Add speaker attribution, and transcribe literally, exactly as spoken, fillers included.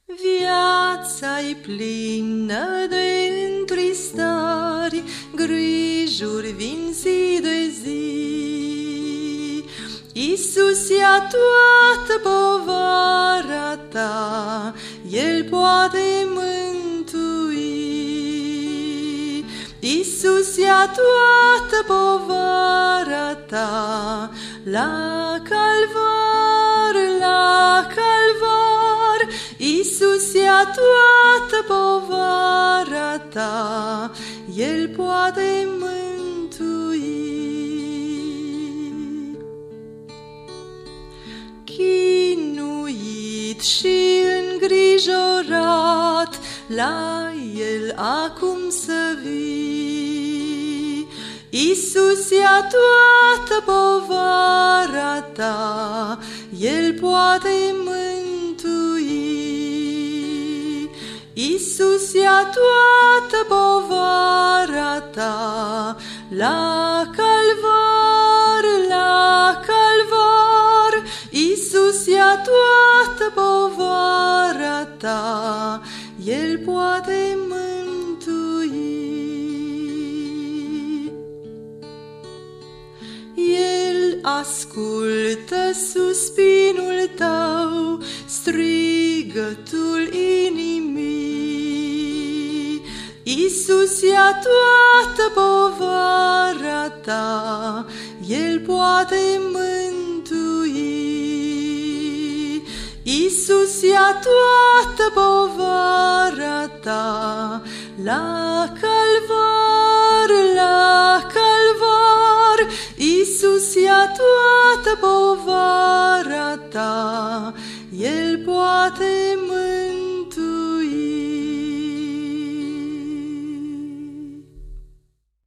Speaker 1: Viața-i plină de întristări, grijuri vin zi de zi. Iisus ia toată povara ta, El poate mântui. Iisus ia toată povara ta, la calvar, la calvar. Iisus ia toată povara ta, El poate mântui. Chinuit și îngrijorat, la El acum să vii. Iisus ia toată povara ta, El poate mântui. Iisus ia toată povara ta, la calvar, la calvar. Iisus ia toată povara ta, El poate mântui. El ascultă suspinul tău, strigătul inimii. Iisus ia toată povara ta, El poate mântui. Iisus ia toată povara ta, la calvar, la calvar. Iisus ia toată povara ta, El poate mântui.